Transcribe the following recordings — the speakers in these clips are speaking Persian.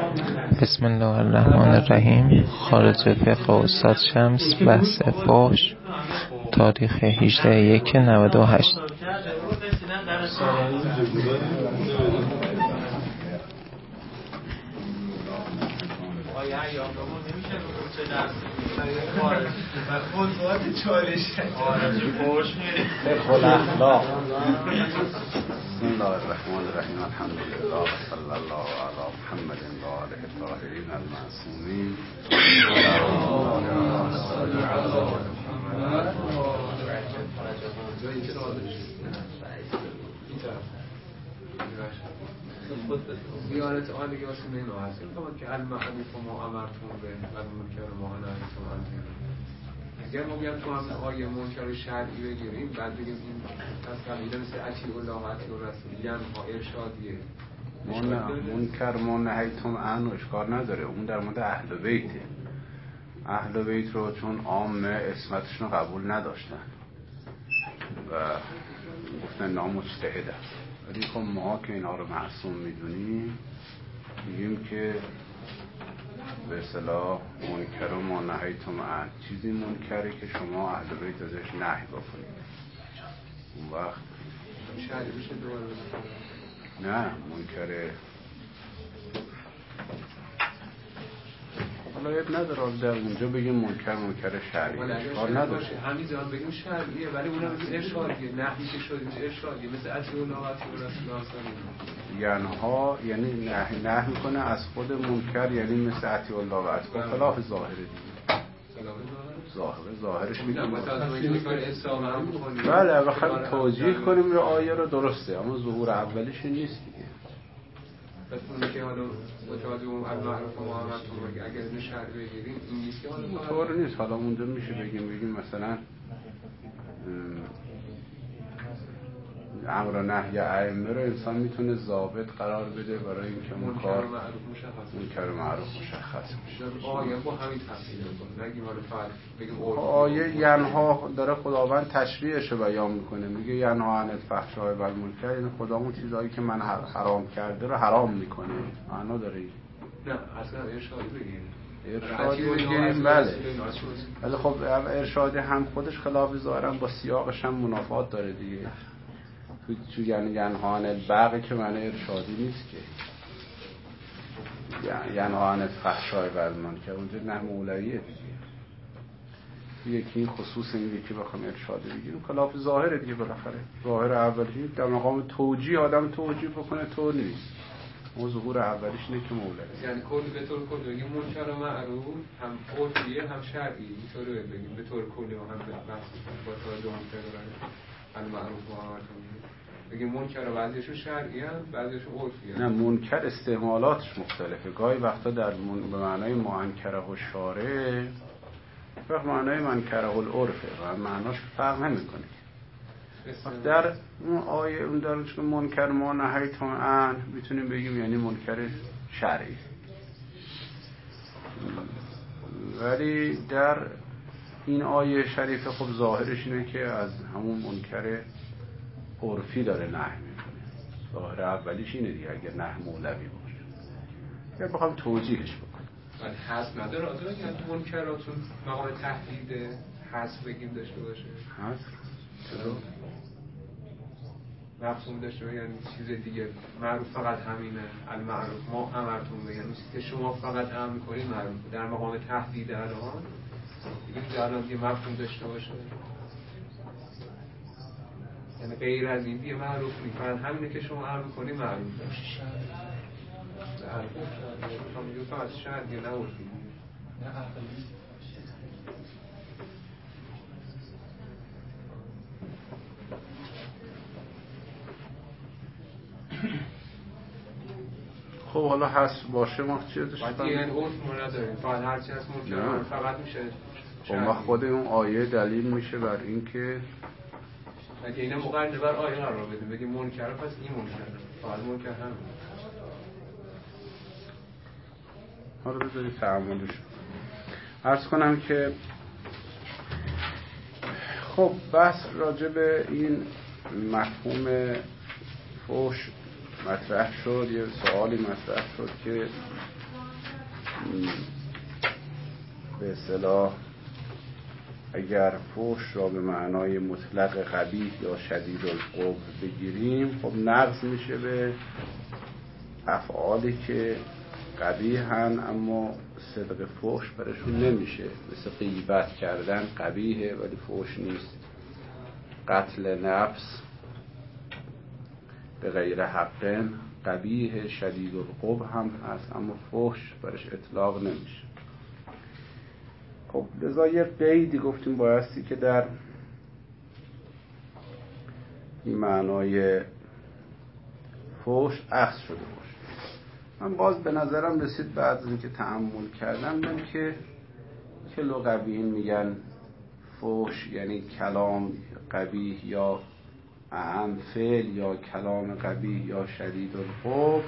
بسم الله الرحمن الرحیم. خارج فقه استاد شمس، بحث فحش، تاریخ 18/1/98. بسم الله الرحمن الرحیم. الحمد لله و صلی الله علی محمد و آله الطاهرین المعصومین. زیارت آل یاسمین و حسین که المعروف ما امرتون به المنکر ما نهیتون عنه. اگر ما بیان تو همین آیه منکر شرعی بگیریم، بعد بگیم این تصویر مثل اطیع الله و اطیع الرسول، یعنی ارشادیه. منکر ما نهیتون عنه اشکال نداره، اون در مورد اهل بیته. اهل بیت رو چون عامه اسمتشون قبول نداشتن و گفتن نامجتهد است، ولی خب ما که اینا رو معصوم میدونیم میگیم که به اصطلاح منکر ما نهیتم عنه، چیزی منکره که شما اهل بیت ازش نهی بکنید. اون وقت نه منکر حالا اب نداره در اونجا بگیم منکر شرعی اشکال نداره، همین زمان بگیم شرعیه، ولی اونا بگیم ارشادیه. نهی که شدیم ارشادیه، مثل اطیع الله و اطیع الرسول. یعنی نهی میکنه از خود منکر، یعنی مثل اطیع الله و اطیع خلاف ظاهره دیگه. ظاهرش میگم بله، بخوایم توجیه کنیم رو آیه رو درسته، اما ظهور اولیش نیست دیگه. بس که حالا متوجه اون المعروف ما امرتون اگر اینو شرع بگیریم این نیست که حالا طور نیست. حالا اونجا میشه بگیم مثلا امر و نهی ائمه رو انسان میتونه ضابط قرار بده برای اینکه اون کار منکر و معروف مشخص بشه. آیه با همین تفسیر میکنه، نگیم حالا فرض بگیم آیه ینها داره خداوند تشریعش رو بیان میکنه، میگه ینها عن الفحشاء و المنکر، یعنی خدا اون چیزایی که من حرام کرده رو حرام میکنه. معنا داره این؟ نه اصلا ارشادی بگیم، ارشادی بگیم بله، ولی خب ارشادی هم خودش خلاف ظاهرا با سیاقش هم منافات داره دیگه. تو یعنی ینهان البغی که معنی ارشادی نیست که، ینهان الفحشاء و المنکر اونجا نه مولویه دیگه. یکی این خصوص این یکی بخوام ارشادی بگیریم خلاف ظاهره دیگه. بالاخره ظاهر اولی در مقام توجیه آدم توجیه بکنه طور نیست، اون ظهور اولیش اینه که مولویه. یعنی کلی به طور کلی بگیم منکر و معروف هم عرفیه هم شرعی، اینطوری بگیم به طور کلی و هم با توجه هم المعروف و امرتون بگیم منکر بعضیشون شرعی هم بعضیشون عرفی هم. نه منکر استعمالاتش مختلفه، گاهی وقتا در به معنای منکره و شارع، فرق معنای منکره و العرفه و معناش فرق نمیکنه. در اون آیه اون درش که منکر ما نهیتم عنه میتونیم بگیم یعنی منکر شرعی، ولی در این آیه شریفه خب ظاهرش اینه که از همون منکر عرفی داره نهی میکنه. ظاهر اولیش اینه دیگه، اگر نه مولوی باشه یا بخوام توجیهش بکنم. ولی حذف نداره آدم که منکراتون مقام تهدید حذف بگیم داشته باشه. حذف چرا؟ مفهوم داشته باشه یعنی چیز دیگه. معروف فقط همینه، المعروف ما امرتون بگیم که شما فقط امر میکنید معروف در مقام تهدید الان دیگه الان یه مفهوم داشته باشه، یعنی غیر از این دیگه معروف نیست، فقط همینه که شما امر میکنید معروف باشه. میگه فقط شرعی نه عرفی. خب حالا حذف باشه ما چی ازش فهمیم؟ یعنی عرف ما نداریم، فقط هرچی هست منکر فقط میشه خب ما خود اون آیه دلیل میشه بر این که اگه اینا مقرنه بر آیه قرار بدیم بگیم منکر پس این منکر فقط منکر هم. حالا بذارید تعاملش عرض کنم که خب بحث راجع به این مفهوم فحش مطرح شد. یه سوالی مطرح شد که به اصطلاح اگر فحش را به معنای مطلق قبیح یا شدید القبح بگیریم، خب نقض میشه به افعالی که قبیحن اما صدق فحش برشون نمیشه. مثل غیبت کردن قبیحه ولی فحش نیست، قتل نفس به غیر حق قبیح، شدید القبح هم هست اما فحش برش اطلاق نمیشه. خب لذا یه قیدی گفتیم بایستی که در این معنای فحش اخذ شده باشه. من باز به نظرم رسید بعد از اینکه تأمل کردم که لغویین میگن فحش یعنی کلام قبیح یا اعم فعل یا کلام قبیح یا شدید القبح.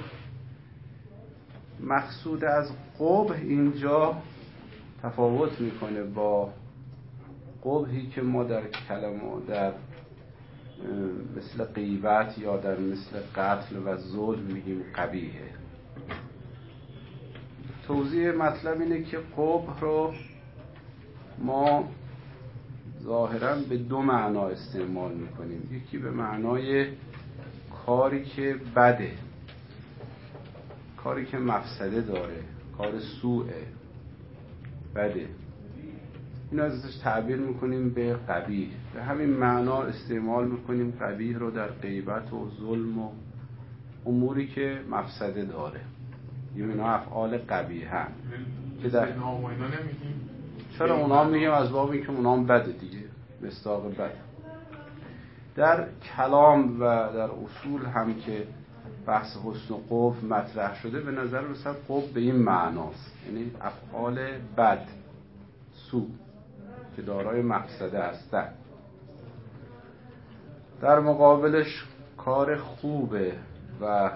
مقصود از قبح اینجا تفاوت میکنه با قبحی که ما در کلمه در مثل غیبت یا در مثل قتل و ظلم میگیم قبیحه. توضیح مطلب اینه که قبح رو ما ظاهراً به دو معنا استعمال میکنیم. یکی به معنای کاری که بده، کاری که مفسده داره، کار سوءه، بده، اینو ازش تعبیر میکنیم به قبیح. به همین معنا استعمال میکنیم قبیح رو در غیبت و ظلم و اموری که مفسده داره. اینا افعال قبیحن که در چرا اونا میگیم از باب اینکه اونا هم بده دیگه، مصداق بده. در کلام و در اصول هم که بحث حسن و قبح مطرح شده به نظر رسد قبح به این معناست، یعنی افعال بد، سو که دارای مفسده هستند. در مقابلش کار خوبه و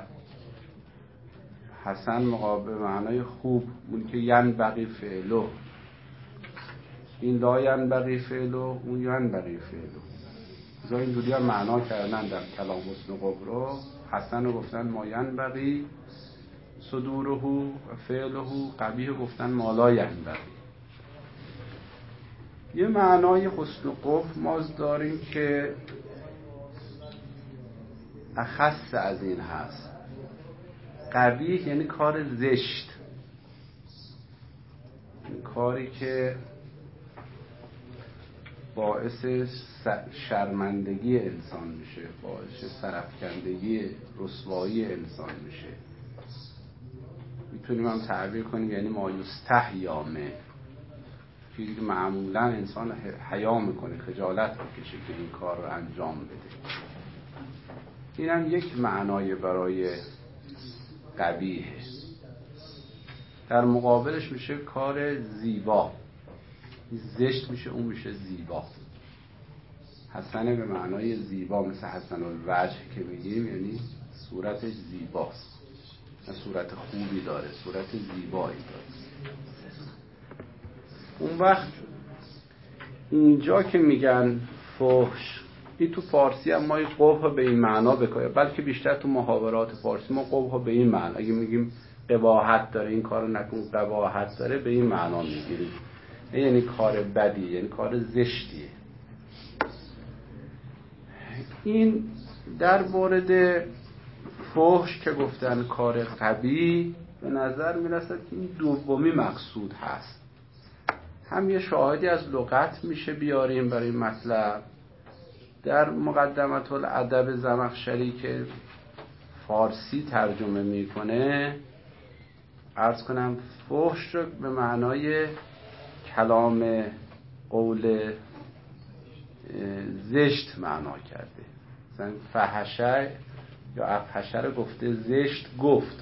حسن مقابل معنای خوب اون که ینبغی فعلو، این لا ینبغی فعلو، اون ینبغی فعلو. ازا اینجوری هم معنا کردن در کلام حسن و قبح رو. حسن رو گفتن ما ینبغی صدوره و فعله، قبیح گفتن ما لا ینبغی. یه معنای حسن و قبح ما داریم که اخص از این هست. قبیح یعنی کار زشت، کاری که باعث شرمندگی انسان میشه، باعث سرافکندگی رسوایی انسان میشه. میتونیم هم تعبیر کنیم یعنی ما یستحیا منه، چیزی که معمولا انسان حیا میکنه، خجالت میکشه که این کار رو انجام بده. این هم یک معنای برای قبیح. در مقابلش میشه کار زیبا، زشت میشه اون میشه زیبا. حسنه به معنای زیبا، مثل حسن الوجه که میگیم، یعنی صورتش زیباست، صورت خوبی داره، صورت زیبایی داره. اون وقت اینجا که میگن فحش، این تو فارسی هم ما قبح به این معنا بکنیم، بلکه بیشتر تو محاورات فارسی ما قبح به این معنا، اگه میگیم قباحت داره این کارو نکن، قباحت داره، به این معنا میگیریم، یعنی کار بدی، یعنی کار زشتیه. این در مورد فحش که گفتن کار قبیح، به نظر میرسد که این دومی مقصود هست. هم یه شاهدی از لغت میشه بیاریم برای این مطلب. در مقدمة الادب زمخشری که فارسی ترجمه میکنه، عرض کنم فحش رو به معنای کلام قول زشت معنا کرده. مثلا فحشه یا افحشه رو گفته، زشت گفت.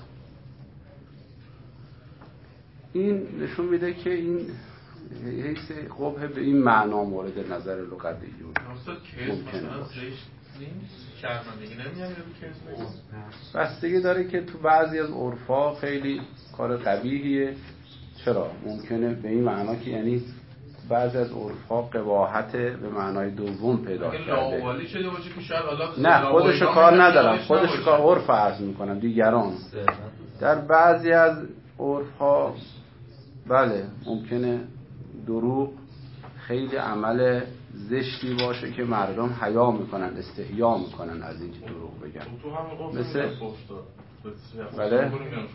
این نشون میده که این حیث قبح به این معنا مورد نظر لغویون ممکنه باشه. شرمندگی نمیاد بستگی داره که تو بعضی از عرفا خیلی کار قبیحیه. چرا؟ ممکنه به این معنا که یعنی بعضی از عرفا قباحت به معنای دوم پیدا کرده. نه خودشو کار ندارم، خودشو کار عرف عرض میکنم دیگران. در بعضی از عرفا بله ممکنه دروغ خیلی عمل زشتی باشه که مردم حیا میکنن، استحیا میکنن از اینکه دروغ بگن. مثل بله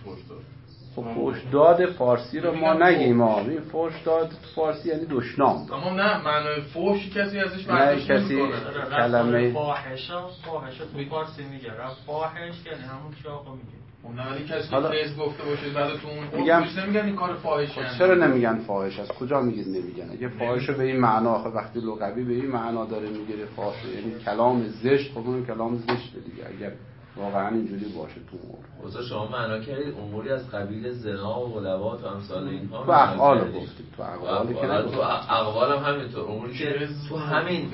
خب فحش داد فارسی رو ما نگیم، ما این فحش داد فارسی یعنی دشنام داد. اما نه معنای فحش کسی ازش برداشت نمیکنه. کلمه فاحشه تو فارسی میگه فاحش یعنی همون که آقا میگه. نه ولی کسی که فیض گفته باشه بعد تو اون میگم نمیگن این کار فاحشه. چرا نمیگن فاحش؟ از کجا میگید نمیگن؟ اگه فاحش به این معنا، آخه وقتی لغوی به این معنا داره میگیره فاحش یعنی کلام زشت، خب اون کلام زشت دیگه اگر واقعا اینجوری باشه تو امور. واسه شما معنا کردید اموری از قبیل زنا و غلبات و امثال اینها تو اقوال گفتید، تو اقوال که نه، تو اقوال هم همینطور اموری که تو همین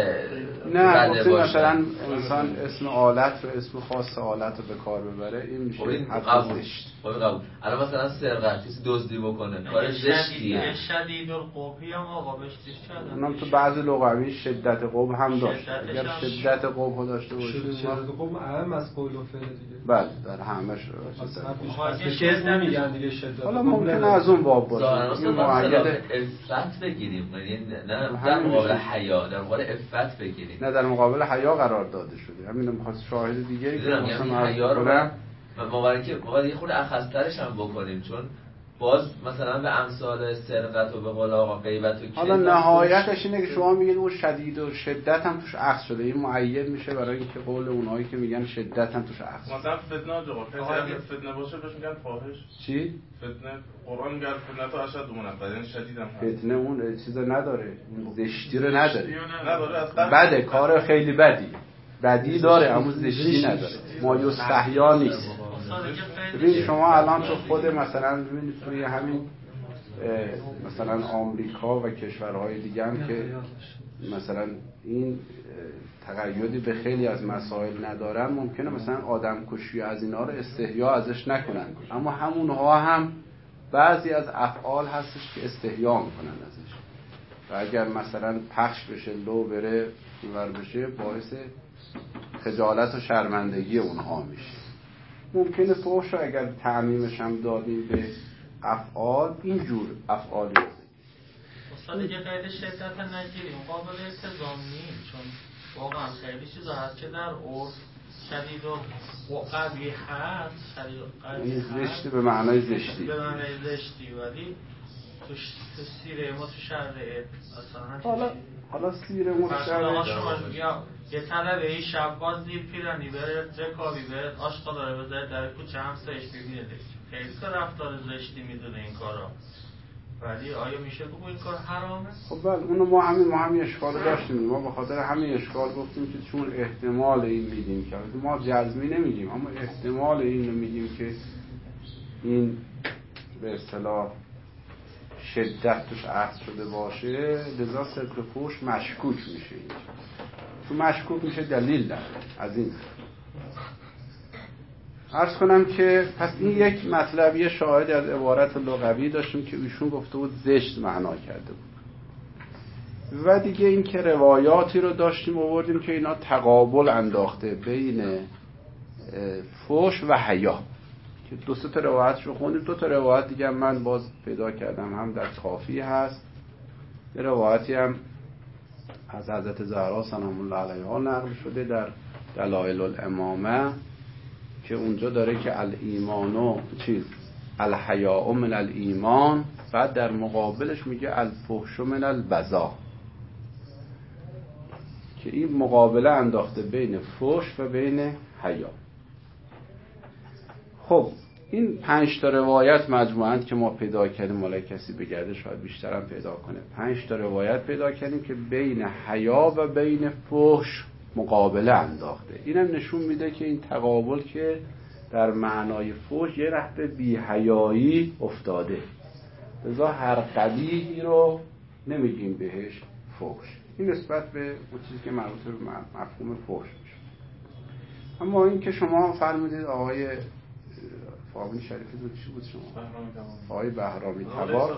نه گفتید مثلا انسان اسم آلت رو، اسم خاص آلت رو به کار ببره، این میشه حد زشت. الان مثلا سرقت کسی دزدی بکنه کار زشتیه. شدید القبحی هم آقا بهش چیز کرده. اونم تو بعضی لغوی شدت قبح هم داشت. اگر شدت قبح داشته باشه شدت قبح اهم از قول و فعل دیگه. بله در همش چیز نمیگن دیگه شدت. حالا ممکنه از اون باب باشه. این معید عفت بگیریم، یعنی نه در مقابل حیا، در مقابل عفت بگیریم. نه در مقابل حیا قرار داده شده. همین می‌خواست شاهد دیگه که مثلا حیا رو ما باید یه خورده اخص‌ترش هم بکنیم، چون باز مثلا به امثال سرقت و به قول آقا غیبت و حالا نهایتش اینه که شما میگید اون شدید و شدت هم توش اخذ شده، این معید میشه برای اینکه قول اونایی که میگن شدت هم توش اخذ. مثلا فتنه آقا کسی فتنه باشه بهش میگن فاحش. چی؟ فتنه قرآن میگه فتنه تا اشد منفذ، یعنی شدید هم هست. فتنه اون چیزا نداره، زشتی رو نداره. نداره بده، کار خیلی بدی داره اما زشتی نداره. ما یستحیا نیست. ببین شما الان تو خود مثلا ببینید توی همین مثلا آمریکا و کشورهای دیگه هم که مثلا این تقیدی به خیلی از مسائل ندارن، ممکنه مثلا آدم کشی از اینا رو استحیا ازش نکنن، اما همونها هم بعضی از افعال هستش که استحیا میکنن ازش و اگر مثلا پخش بشه لو بره اینور بشه باعث خجالت و شرمندگی اونها میشه. ممکنه فحش رو اگر تعمیمش هم دادیم به افعال اینجور افعالی رو اصلا دیگه قید شدت نگیریم قابل التزام نیست، چون واقعا خیلی چیزا هست که در عرف شدید و قبیح هست، شدید و قبیح هست زشتی به معنای زشتی، به معنای زشتی، ولی تو سیره ما تو شرعه اصلا حالا سیره ما تو شرعه شما یه طلبه ای شب باز دیر پیرانی بره رکابی بره آشقا داره بذاره در کوچه همسایش ببینه خیلی که رفتار زشتی میدونه این کارا، ولی آیا میشه بگو این کار حرامه؟ خب بله اونو ما همین اشکال داشتیم، ما به خاطر همین اشکال گفتیم که چون احتمال این میدیم که ما جزمی نمیگیم اما احتمال این رو میگیم که این به اصطلاح شدت توش اخذ شده باشه، لذا صدق فحش مشکوک میشه. تو مشکوک میشه دلیل داره از این. عرض کنم که پس این یک مطلبی شاهد از عبارت لغوی داشتیم که ایشون گفته بود زشت معنا کرده بود و دیگه این که روایاتی رو داشتیم آوردیم که اینا تقابل انداخته بین فحش و حیا که دو سه تا روایتش رو خوندیم. دو تا روایت دیگه هم من باز پیدا کردم، هم در کافی هست، یه روایتی هم از حضرت زهرا سلام الله علیها نقل شده در دلائل الامامه که اونجا داره که الایمانو الحیاء من الایمان، بعد در مقابلش میگه الفحش من البذاء، که این مقابله انداخته بین فحش و بین حیا. خب این 5 تا روایت مجموعاً که ما پیدا کردیم، مال کسی بگرده شاید بیشتر هم پیدا کنه، 5 تا روایت پیدا کردیم که بین حیا و بین فحش مقابله انداخته. اینم نشون میده که این تقابل که در معنای فحش یه رهبه بی حیایی افتاده، لذا هر قبیحی رو نمیگیم بهش فحش. این نسبت به اون چیزی که مربوط به مفهوم فحش میشه. اما این که شما فرمودید آقای فامیل شریفی بود چی بود شما؟ آقای بهرامی تبار.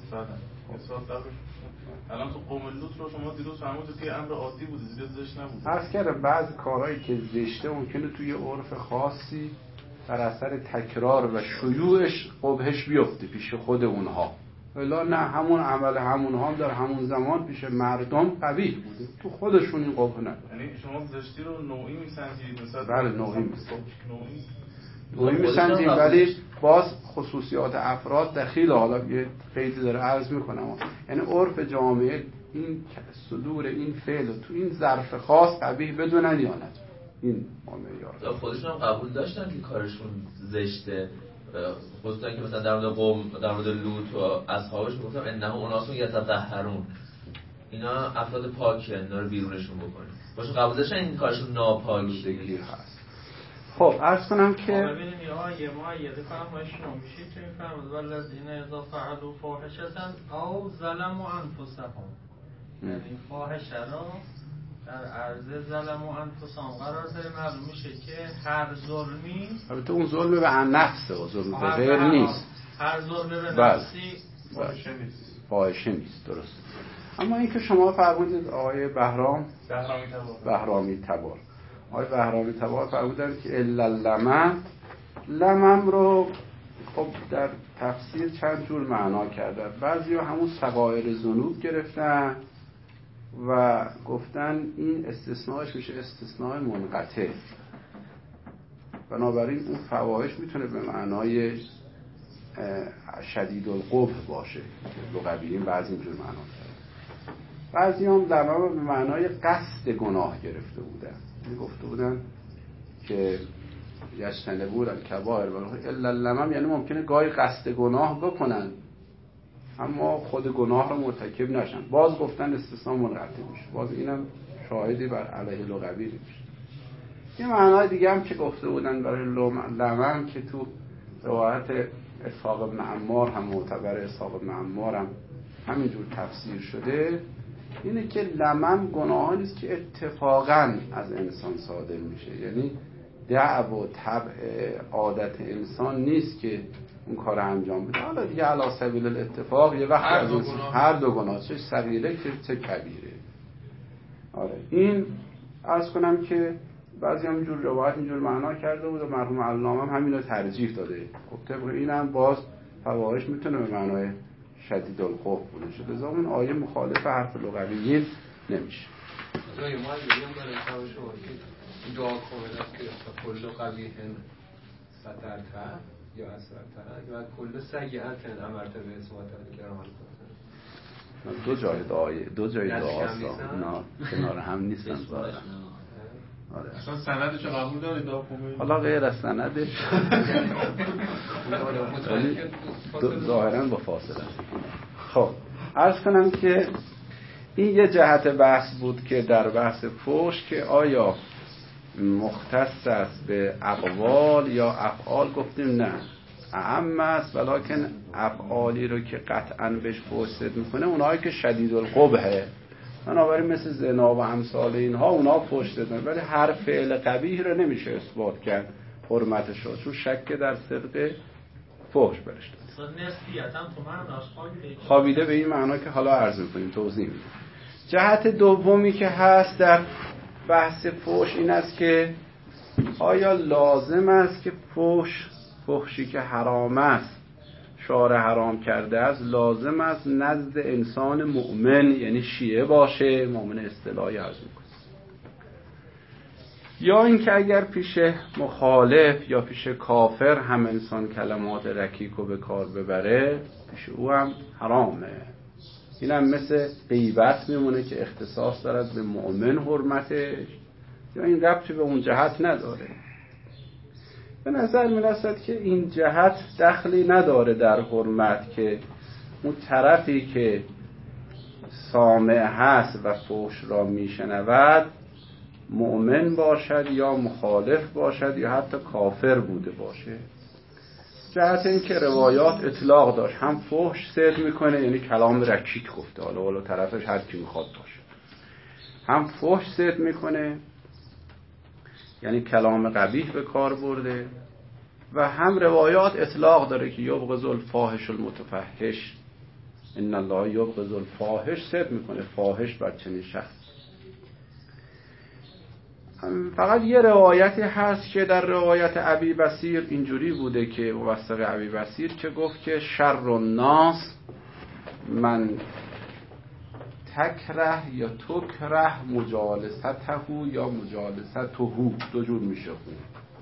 الان تو قوم لوط رو شما دیروز فهمودید که امر عادی بود، زیاد زشت نبود. عرض کردم بعضی کارهایی که زشته ممکنه توی عرف خاصی در اثر تکرار و شیوعش قبحش بیفته پیش خود اونها. ولی نه، همون عمل همون هم در همون زمان پیش مردم قبیح بوده، تو خودشون این قبح نداره. یعنی شما زشتی رو نوعی میسنجید مثلا؟ بله نوعی میسنجید، ولی باز خصوصیات افراد دخیل. حالا یه قیدی داره عرض میکنم، یعنی عرف جامعه این صدور این فعل تو این ظرف خاص قبیح بدونن یا نه، این معیار. خودشون هم قبول داشتن که کارشون زشته، خصوصا که مثلا در مورد قوم، در مورد لوط و اصحابش میگفتم انه اناس یتطهرون، اینا افراد پاکن، اینا رو بیرونشون بکنیم. باشون قبول داشتن این کارشون ناپاکیدگی هست. خب عرض کنم که ببینید یه معیده کنم باشون میشید که این فرمود والذین اذا فعلوا فاحشة او ظلموا انفسهم، یعنی فاحشه رو در عرض ظلموا انفسهم قرار داره. معلوم میشه که هر ظلمی، البته اون ظلم به نفسه و ظلم به غیر نیست، هر ظلم به نفسی فاحشه نیست، درست. اما این که شما فرمودید آقای بهرامی تبار آقای بهرامی تبار فرمودن که الا لمم رو خب در تفسیر چند جور معنا کردن. بعضیا همون صغائر ذنوب گرفتن و گفتن این استثناءش میشه استثناء منقطع، بنابراین اون فواحش میتونه به معنای شدید القبح باشه. لغویین بعضی اینجور معنا کردن، بعضی هم لمم به معنای قصد گناه گرفته بودن، گفته بودن که یجتنبون الکبائر الا لمم، یعنی ممکنه گاهی قصد گناه بکنن اما خود گناه رو مرتکب نشن. باز گفتن استثناء منقطع میشه، باز اینم شاهدی بر علیه لغوی میشه. یه معنای دیگه هم که گفته بودن برای لمم که تو روایت اسحاق بن عمار هم معتبر، اسحاق بن عمار هم همینجور تفسیر شده، اینه که لمم گناه نیست که اتفاقا از انسان صادر میشه، یعنی دعو و طبع عادت انسان نیست که اون کار انجام بده. حالا دیگه علی سبیل الاتفاق یه وقت از هر دو گناه، چه صغیره چه کبیره. آره این عرض کنم که بعضی هم اینجور روایت اینجور معنا کرده بود و مرحوم علامه هم همین رو ترجیح داده. خب طبق این هم باز فواحش میتونه به معنای شدید القبح بوده شده، لذا اون آیه مخالف حرف لغویین نمیشه. جای ما میگم برای کار شما که دعا کنید که کل قبیح سترتر یا اسرتر و کل سیئت امرت به اسمات کرام کنید. دو جای دعا نه کنار هم نیستن ظاهرا. آره اصلا سندش قبول دارید دعا کنید؟ حالا غیر از سندش ظاهرا با فاصله. خب عرض کنم که این یه جهت بحث بود که در بحث فحش که آیا مختص است به اقوال یا افعال، گفتیم نه، اعم است، ولکن افعالی رو که قطعاً بهش فحش میکنه اونایی که شدید القبحه، بنابراین مثل زنا و امثال اینها اونا فحش دادن، ولی هر فعل قبیح رو نمیشه اثبات کرد حرمتش رو، چون شک در صدق فحش برش داد. خوابیده به این معنا که حالا عرض میکنیم، توضیح میدیم. جهت دومی که هست در بحث فحش این است که آیا لازم است که فحشی که حرام است، شارع حرام کرده است، لازم است نزد انسان مؤمن یعنی شیعه باشه، مؤمن اصطلاحی عرض میکنه، یا اینکه اگر پیش مخالف یا پیش کافر هم انسان کلمات رکیکو به کار ببره پیش او هم حرامه. این هم مثل غیبت میمونه که اختصاص دارد به مؤمن حرمتش، یا این ربطی به اون جهت نداره. به نظر میرسد که این جهت دخلی نداره در حرمت، که اون طرفی که سامع هست و فحش را میشنود مؤمن باشد یا مخالف باشد یا حتی کافر بوده باشه. جهت این که روایات اطلاق داشت، هم فحش صدق میکنه یعنی کلام رکیک گفته، حالا طرفش هر کی میخواد باشه، هم فحش صدق میکنه یعنی کلام قبیح به کار برده، و هم روایات اطلاق داره که یبغض الفاحش المتفحش، ان الله یبغض الفاحش، صدق میکنه فاحش بر چنین شخص. فقط یه روایتی هست که در روایت ابی بصیر اینجوری بوده که موثق ابی بصیر که گفت که شر الناس من تکره یا تکره مجالسته یا مجالسته دو جور میشه خون.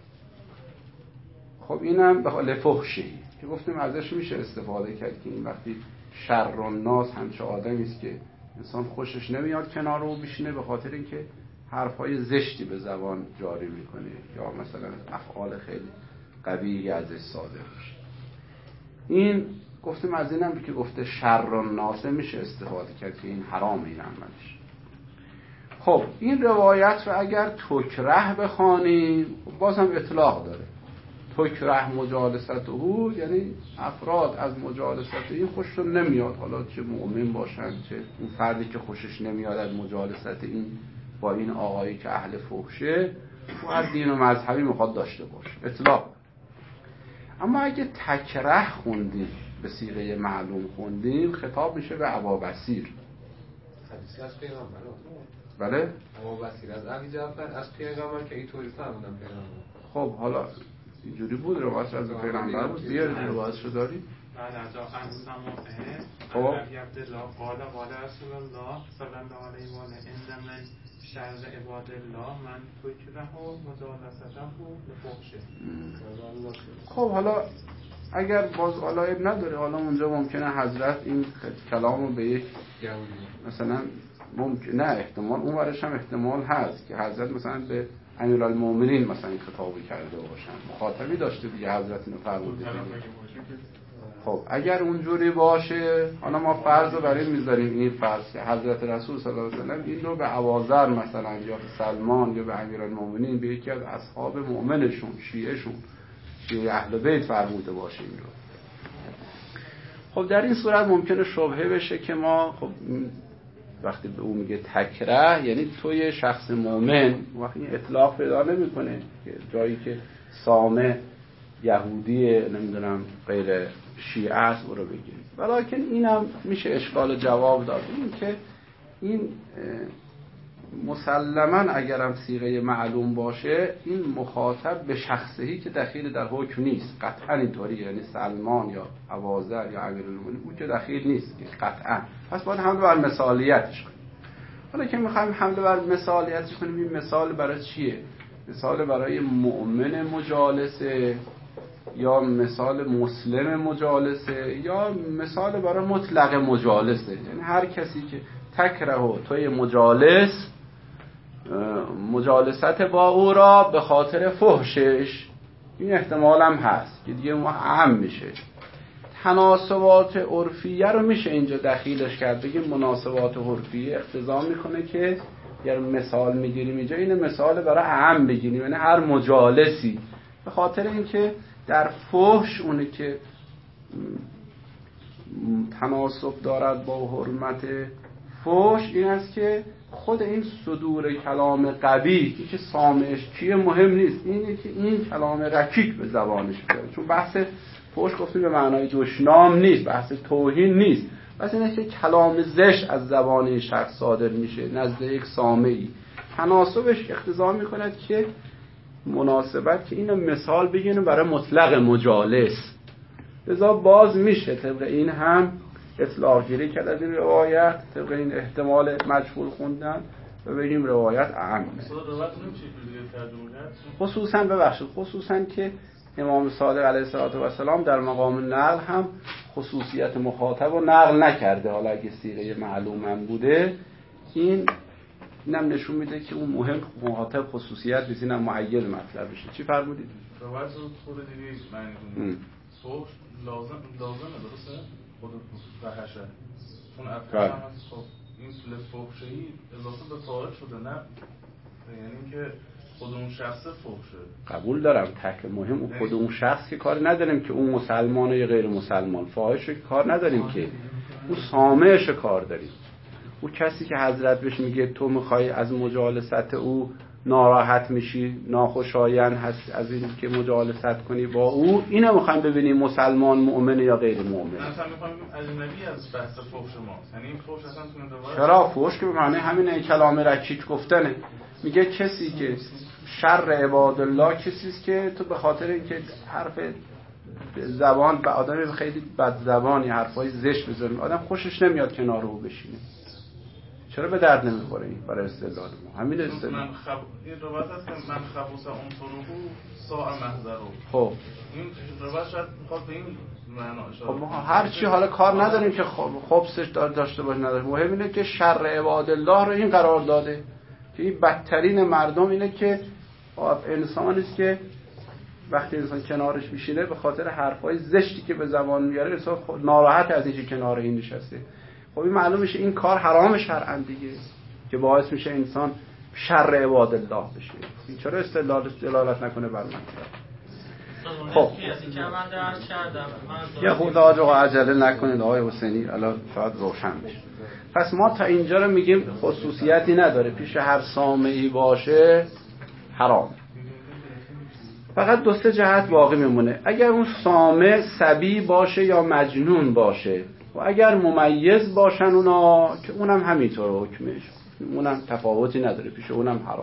خب اینم به حال فحشی که گفتیم ازش میشه استفاده کرد که این وقتی شر الناس همچه آدمی است که انسان خوشش نمیاد کنار او بشینه به خاطر اینکه حرفای زشتی به زبان جاری میکنه یا مثلا افعال خیلی قوی ازش صادر میشه. این گفتیم از اینم که گفته شر الناس میشه استفاده کرد که این حرام این عملش. خب این روایت رو اگر تکره بخوانیم باز هم اطلاق داره. تکره مجالسته یعنی افراد از مجالسته این خوششون نمیاد، حالا چه مؤمن باشن چه اون فردی که خوشش نمیاد از مجالسته این با این آقایی که اهل فحشه و از دین و مذهبی میخواد داشته باشه، اطلاق. اما اگه تکره خوندیم به صیغه معلوم خوندیم خطاب میشه به ابابصیر. حدیثی از پیغمبر. بله؟ ابابصیر از علی جعفر از پیغمبر که اینطوری فهمیدن پیغمبر. خب حالا اینجوری بود روایت از پیغمبر بود، بیارید روایتشو دارید. بعد از آن سماعه خب عبدالله قال رسول الله صلی الله علیه و آله ان من شر عباد الله من تکره و مجالسته و فحشه. خب حالا اگر باز حالا نداره، حالا اونجا ممکنه حضرت این کلامو به یک مثلا ممکن نه احتمال اون ورش هم احتمال هست که حضرت مثلا به امیرالمومنین مثلا این خطابی کرده باشن، مخاطبی داشته دیگه حضرت اینو فرموده. خب اگر اونجوری باشه حالا ما فرض رو برای میذاریم این فرض که حضرت رسول صلی الله علیه و سلم این رو به ابوذر مثلا یا به سلمان یا به امیرالمومنین به یکی از اصحاب مؤمنشون شیعه اهل بیت فرموده باشه این رو. خب در این صورت ممکنه شبهه بشه که ما خب وقتی به اون میگه تکره یعنی توی شخص مؤمن وقتی اطلاق پیدا نمیکنه که جایی که سامه یهودی نمیدونم غیر شیعه است او رو بگیریم. ولیکن اینم میشه اشکال جواب داد، این که این مسلماً اگرم صیغه معلوم باشه این مخاطب به شخصی که دخیل در حکم نیست، قطعا اینطوری، یعنی سلمان یا ابوذر یا امیرالمومنین اون که دخیل نیست قطعا، پس باید حمله بر مثالیتش کنیم. حالا که میخوایم حمله بر مثالیتش کنیم این مثال برای چیه؟ مثال برای مؤمن مجالسه یا مثال مسلم مجالسه یا مثال برای مطلق مجالسه، یعنی هر کسی که تکره و توی مجالست با او را به خاطر فحشش، این احتمال هم هست که دیگه اهم میشه. تناسبات عرفیه رو میشه اینجا دخیلش کرد، بگیم مناسبات عرفیه اقتضا میکنه که اگر مثال میگیریم اینجا این مثال برای اهم بگیریم، یعنی هر مجالسی، به خاطر اینکه در فحش اونی که تناسب دارد با حرمت فحش این است که خود این صدور کلام قبیح که سامعش چیه مهم نیست، اینه که این کلام رکیک به زبانش بیاره، چون بحث فحش گفتیم به معنای دشنام نیست، بحث توهین نیست، بس اینه که کلام زشت از زبان شخص صادر میشه نزد یک سامعی، تناسبش اقتضا میکند که مناسبت که اینو مثال بگیریم برای مطلق مجالس، لذا باز میشه طبق این هم اطلاق گیری کرد از این روایت، طبق این احتمال مجهول خوندن و بگیم روایت اعم. خصوصا که امام صادق علیه السلام در مقام نقل هم خصوصیت مخاطب رو نقل نکرده، حالا اگه صیغه معلوم هم بوده اینم نشون میده که اون مهم مخاطب خصوصیت نیست، اینم معید مطلب بشه. چی فرمودید؟ روایت رو خود دیگه معنی فوق لازم درسته خود فحشه چون افعال هم هست. خب این لفحشه‌ای اضافه به فاعل شده، نه یعنی که خود اون شخص فحشه. قبول دارم، تک مهم اون خود اون شخص که کار نداریم که اون مسلمانه یا غیر مسلمان، فاحشه کار نداریم که اون سامعش کار داریم. اون کسی که حضرت بهش میگه تو میخوای از مجالست او ناراحت میشی، ناخوشایند هست از این که مجالست کنی با او، اینو میخوایم ببینیم مسلمان مؤمن یا غیر مؤمن. مثلا میخوایم اجنبی از بحث فحش ما، یعنی این فحش اصلا تو روایت چرا فحش که به معنی همین کلام رکیک گفتنه، میگه کسی که شر عباد الله کسی است که تو به خاطر اینکه حرف زبان به آدم خیلی بد زبانی حرفای زشت بزنه، آدم خوشش نمیاد کنار او بشینه. چرا به درد نمیخوره این برای استدلال ما؟ همین استدلال. این روایت هست که من خبوس انطره ساعه محضره. خب این روایت شاید میخواد به این معنا اشاره. خب ما هر چی حالا کار نداریم که خبثش داشته باشه نداره، مهم اینه که شر عباد الله رو این قرار داده که این بدترین مردم اینه که انسانی است که وقتی انسان کنارش میشینه به خاطر حرفای زشتی که به زبان میاره انسان ناراحت از اینکه کنار این نشسته. خب این معلوم میشه این کار حرام شرعاً دیگه، که باعث میشه انسان شر عباد الله بشه. این چرا استدلالش دلالت نکنه بر مطلب؟ خب یه خدا رو عجله نکنید آقای حسینی، الان شاید روشن بشه. پس ما تا اینجا رو میگیم خصوصیتی نداره، پیش هر سامعی باشه حرام. فقط دو سه جهت باقی میمونه. اگر اون سامع صبی باشه یا مجنون باشه و اگر ممیز باشن اونا، که اونم همینطور حکمش، اونم تفاوتی نداره، پیش اونم حرام.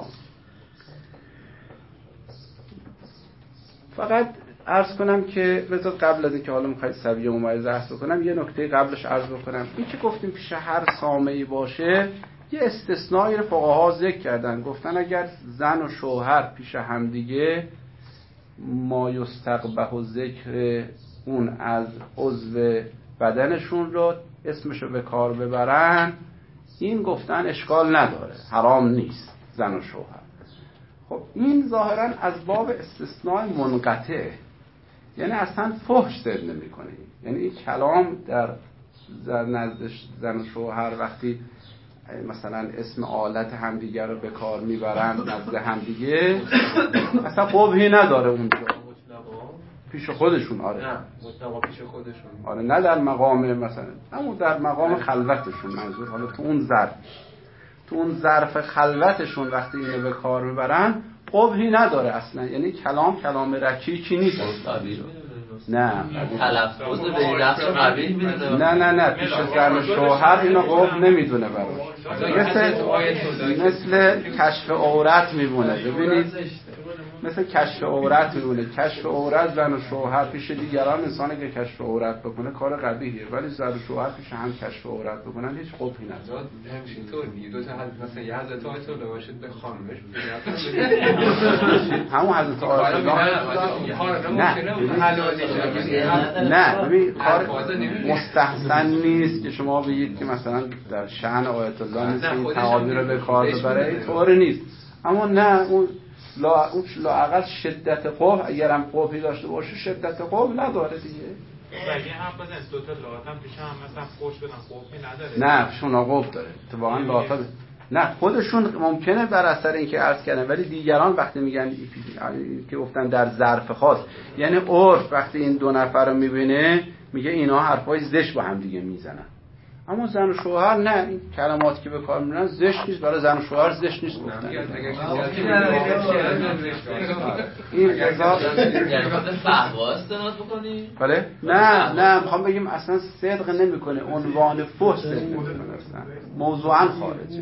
فقط عرض کنم که بذار قبل از اینکه حالا میخواید صبی و ممیز عرض کنم یه نکته قبلش عرض بکنم. این که گفتیم پیش هر سامعی باشه، یه استثنایی رو فقها ذکر کردن، گفتن اگر زن و شوهر پیش همدیگه ما یستقبح و ذکر اون از عضو بدنشون رو اسمشو به کار ببرن، این گفتن اشکال نداره، حرام نیست زن و شوهر. خب این ظاهرا از باب استثناء منقطع، یعنی اصلا فحش زد نمی‌کنه. یعنی این کلام در نزد زن و شوهر وقتی مثلا اسم آلت همدیگر رو به کار میبرن نزد همدیگه اصلا قبحی نداره اونجا پیش خودشون. آره نه مطلقا پیش خودشون، آره نه در مقام مثلا، اما در مقام خلوتشون، منظور حالا تو اون ظرف خلوتشون وقتی اینو به کار میبرن قبحی نداره اصلا. یعنی کلام رکیکی نیست. نه تلفظ به نفس قبیح میدونه. نه پیش زن و شوهر اینو قبح نمیدونه براش، مثل کشف عورت میمونه. ببینید مثل کشف عورت میمونه. کشف عورت زن و شوهر پیش دیگران انسانی که کشف عورت بکنه کار قبیحیه، ولی زن و شوهر پیش هم کشف عورت بکنن هیچ قبحی نداره. همینطور دیگه دو تا مثلا یه حضرت آیت الله باشید به خانمش همون حضرت آیت الله نه ببین کار مستحسن نیست که شما بگید که مثلا در شأن آیت الله نیست این تعابیر رو به کار ببره، اینطور نیست. اما نه اون لااقل شدت قبح، اگرم قبحی داشته باشه شدت قبح نداره دیگه. اگه هم بزن دو تا لاتم پیش هم مثلا فوش بدن قبحی نداره. نه شون قبح داره اتفاقا لاتا. نه خودشون ممکنه بر اثر اینکه عرض کردن، ولی دیگران وقتی میگن که گفتن در ظرف خاص، یعنی عرف وقتی این دو نفر رو میبینه میگه اینا حرفای زشت با هم دیگه میزنن. اما زن و شوهر نه، این کلماتی که به کار میبرن زشت نیست، برای زن و شوهر زشت نیست گفتن. این هزار یعنی خود فحوا استناد بکنی؟ بله؟ نه میخوام بگیم اصلا صدق نمیکنه، عنوان فحش صدق نمیکنه، اصلا موضوعا خارجه.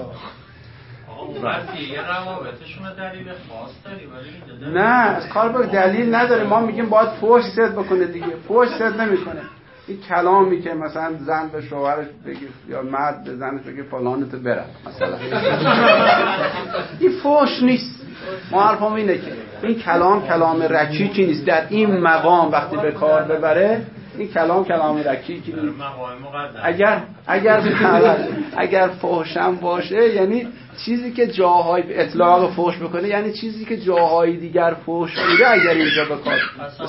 یه روابطشون دلیل خاص داری ولی نه از کار به دلیل نداره. ما میگیم باید فحش صدق بکنه دیگه، فحش صدق نمیکنه. این کلامی که مثلا زن به شوهرش بگه یا مرد به زنش بگه فلانت بره مثلا این فحش نیست. ما حرفم اینه که این کلام رکیکی نیست. در این مقام وقتی به کار ببره این کلام رکیکی نیست. اگر فحشم باشه یعنی چیزی که جاهای اطلاق فحش بکنه، یعنی چیزی که جاهای دیگر فحش میده اگر اینجا به کار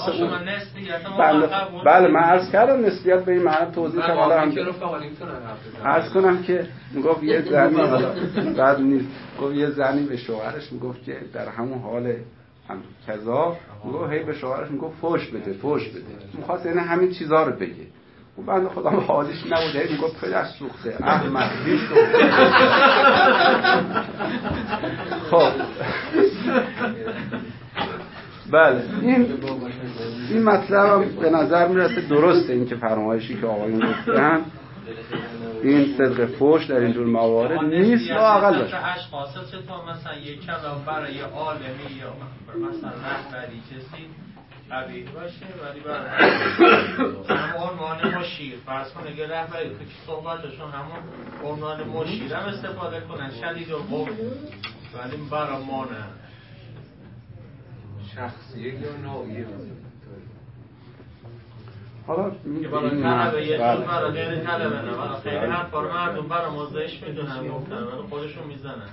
بله من عرض کردم نسبیت به این معنی توضیح کنم. حالا عرض کنم که میگفت یه زنی بعد نیست گفت یه زنی به شوهرش میگفت که در همون حال هم کذا میگفت هی به شوهرش میگفت فحش بده میخواست یعنی همین چیزا رو بگه. و بنده خدا حالش نبود، هی میگفت پدر سوخته احمق بیشتر. خب بله این مطلب به نظر میرسه درسته، این که فرمایشی که آقایون گفتن این صدق فحش در اینجور موارد نیست لااقل باشه. اشخاص چطور مثلا یک کلام برای عالمی یا مثلا رهبری کسی قبیح باشه ولی برای همون عنوان مشیر فرض کن اگه رهبری که صحبتشون همون عنوان مشیر هم استفاده کنن شدید و قوم ولی برای ما نه شخصیه یا نوعیه حالا که برای طلبه یه جور برای غیر طلبه نه برای خیلی حرفا رو مردم برای موضعش میدونن گفتن ولی خودشون میزنن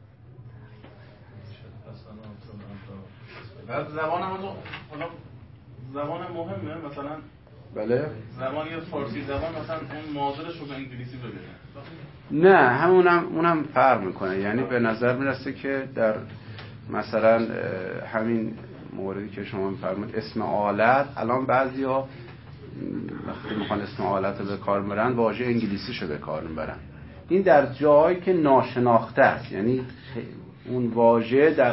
بعد زبان هم حالا زبان مهمه مثلا بله زبان یا فارسی زبان مثلا اون معادلش رو به انگلیسی ببینه نه اونم فرق میکنه یعنی به نظر میرسه که در مثلا همین موردی که شما میفرمایید اسم آلت الان بعضیا وقتی میخوان اسم آلت رو به کار ببرن واژه انگلیسیشو به کار میبرن این در جایی که ناشناخته است یعنی اون واژه در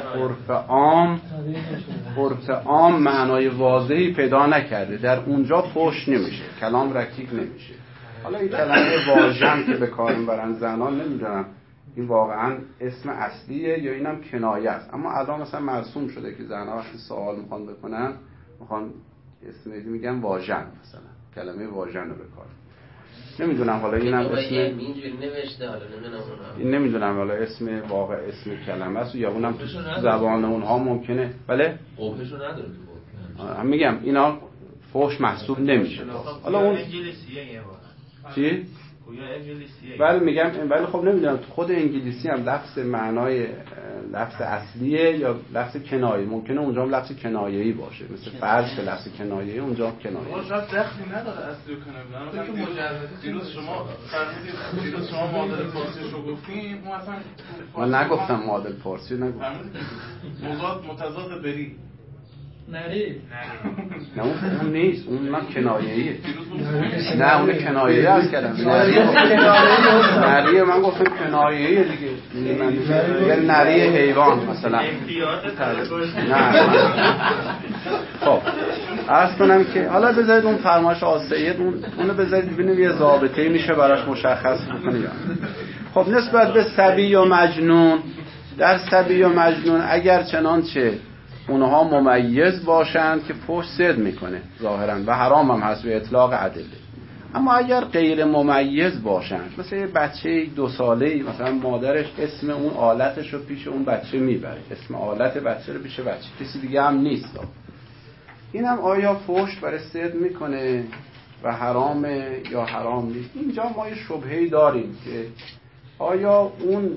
عرف عام معنای واضحی پیدا نکرده در اونجا فحش نمیشه کلام رکیک نمیشه حالا این کلمه واژه‌ام که به کار میبرن زنان نمیدونم این واقعا اسم اصلیه یا اینم کنایه است اما الان مثلا مرسوم شده که زنها وقتی سوال میخوان بکنن میخوان اسم میگن واژن مثلا کلمه واژن رو به کار نمیدونم حالا اینم اسم اینجوری نوشته حالا نمیدونم حالا اسم واقع اسم کلمه است یا اونم تو زبان اونها ممکنه بله قومشو نداره هم میگم اینا فحش محسوب نمیشه حالا اون انگلیسیه یه بار چی گویا انگلیسیه ولی میگم ولی خب نمیدونم خود انگلیسی هم لفظ معنای لفظ اصلیه یا لفظ کنایه ممکنه اونجا هم لفظ کنایه‌ای باشه مثل فرض که لفظ کنایه‌ای اونجا هم کنایه اون شاید دخلی نداره اصلی و کنایه دیروز شما فرمودید دیروز شما معادل فارسیش رو گفتیم اون اصلا من نگفتم معادل فارسی نگفتم متضاد بری نری نه اون نیست اون من کنایه‌ایه نه اون کنایه‌ای از کلمه نریه من گفتم کنایه‌ایه دیگه من یه نری حیوان مثلا نه خب عرض کنم که حالا بذارید اون فرمایش آسید اونو بذارید ببینیم یه ضابطه‌ای میشه براش مشخص بکنه یا خب نسبت به صبی و مجنون در صبی و مجنون اگر چنانچه اونها ممیز باشند که فحش صد میکنه ظاهرا و حرام هم هست به اطلاق ادله اما اگر غیر ممیز باشند مثلا یه بچه 2 ساله‌ای مثلا مادرش اسم اون آلتش رو پیش اون بچه میبره اسم آلت بچه رو پیش بچه کسی دیگه هم نیست اینم آیا فحش برای صد میکنه و حرامه یا حرام نیست اینجا ما یه شبهه‌ای داریم که آیا اون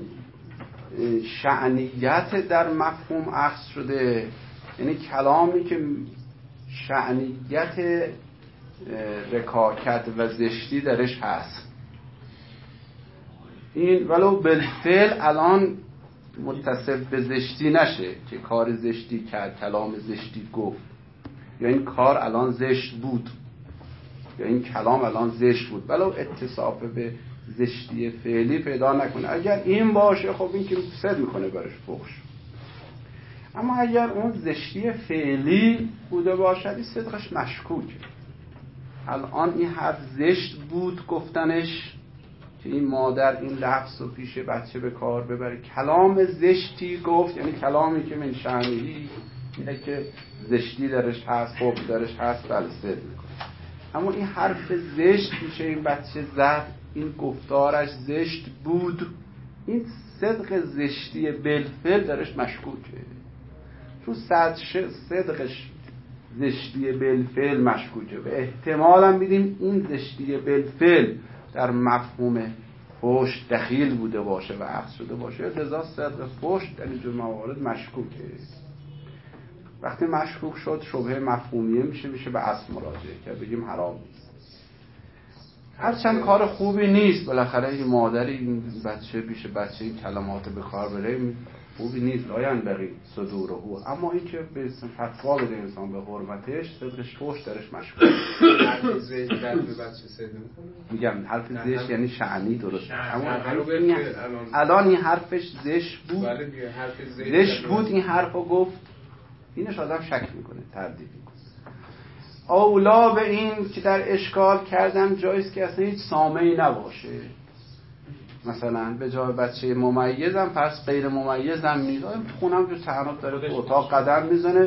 شأنیت در مفهوم اخذ شده یعنی کلامی که شأنیت رکاکت و زشتی درش هست این ولو بالفعل الان متصف به زشتی نشه که کار زشتی کرد کلام زشتی گفت یا این کار الان زشت بود یا این کلام الان زشت بود ولو اتصاف به زشتی فعلی پیدا نکنه اگر این باشه خب این که صد میکنه برش فحش اما اگر اون زشتی فعلی بوده باشد این صدقش مشکوکه الان این حرف زشت بود گفتنش که این مادر این لفظ رو پیش بچه به کار ببره کلام زشتی گفت یعنی کلامی که من شأنهی اینه که زشتی درش هست خب درش هست بله صد میکنه اما این حرف زشت میشه این بچه زد این گفتارش زشت بود این صدق زشتی بالفعل درش مشکوکه چون صدقش زشتی بالفعل مشکوکه و احتمالا میدیم این زشتی بالفعل در مفهوم فحش دخیل بوده باشه و اخذ شده باشه لذا صدق فحش در اینجور موارد مشکوکه وقتی مشکوک شد شبهه مفهومیه میشه به اصل مراجعه کرد بگیم حرام نیست هرچند کار خوبی نیست بالاخره این مادری این بچه پیش بچه این کلمات به کار بره خوبی نیست لاین بقی صدوره اما این که به فتوا بده انسان به حرمتش صدقش فحش درش مشکوک حرف زشت در به بچه صد میکنه میگم حرف زشت یعنی شأنی درست اما الان این حرفش زشت بود زشت بود این حرفو گفت اینش آدم شک میکنه تردید میکنه اولا به این که در اشکال کردن جایست که اصلا هیچ سامعی نباشه مثلا به جای بچه ممیزم پس غیر ممیزم نیست خونم جو تهنات داره تو اتاق قدم میزنه